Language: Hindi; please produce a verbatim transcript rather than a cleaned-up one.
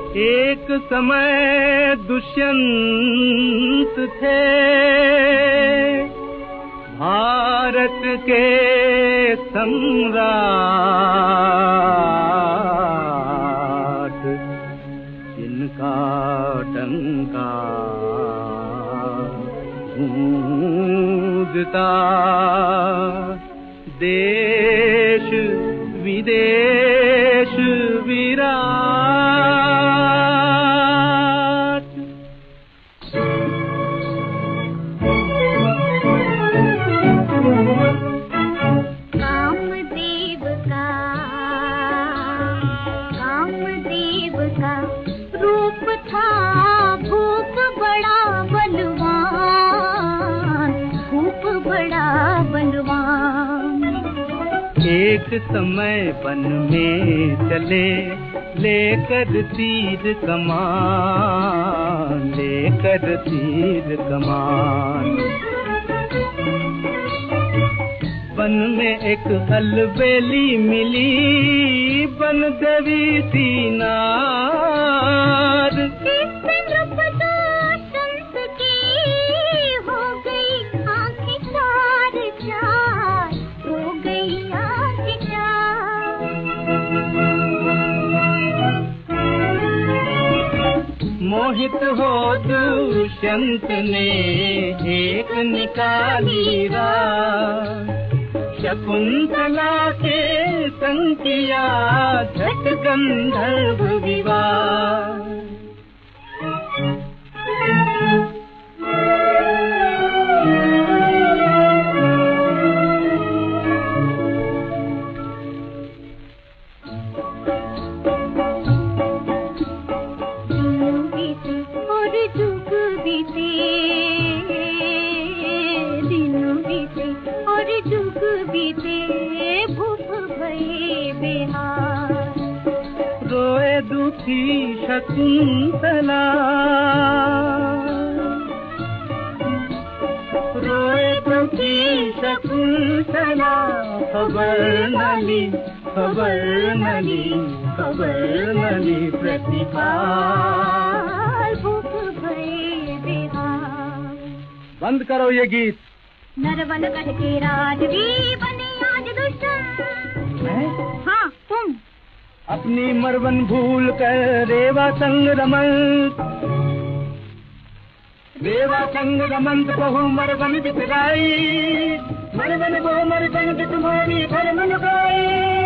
एक समय दुष्यंत थे भारत के सम्राट, जिनका डंका गूंजता देश विदेश विराट। कामदेव का कामदेव का रूप था भूप बड़ा बलवान, भूप बड़ा बलवान। एक समय वन में चले लेकर तीर कमान, लेकर तीर कमान। वन में एक अलबेली मिली बन देवी सीनार। मोहित हो दुष्यंत ने एक निकाली राह, शकुंतला के संग किया झट गंधर्व विवाह। रोए दुखी शकुंतला, रोए दुखी शकुंतला, खबर न ली खबर न ली खबर न ली प्रतिभाल, भूख भये बेहाल। बंद करो ये गीत। नरवन कट के राजवी बने आज दुष्यंत। हाँ तुम अपनी मरवन भूल कर रेवा संग रमंत, रेवा संग रमंत बहु मरवन बितराई, मरवन बहु मरवन बित मोरी घर मन गाई।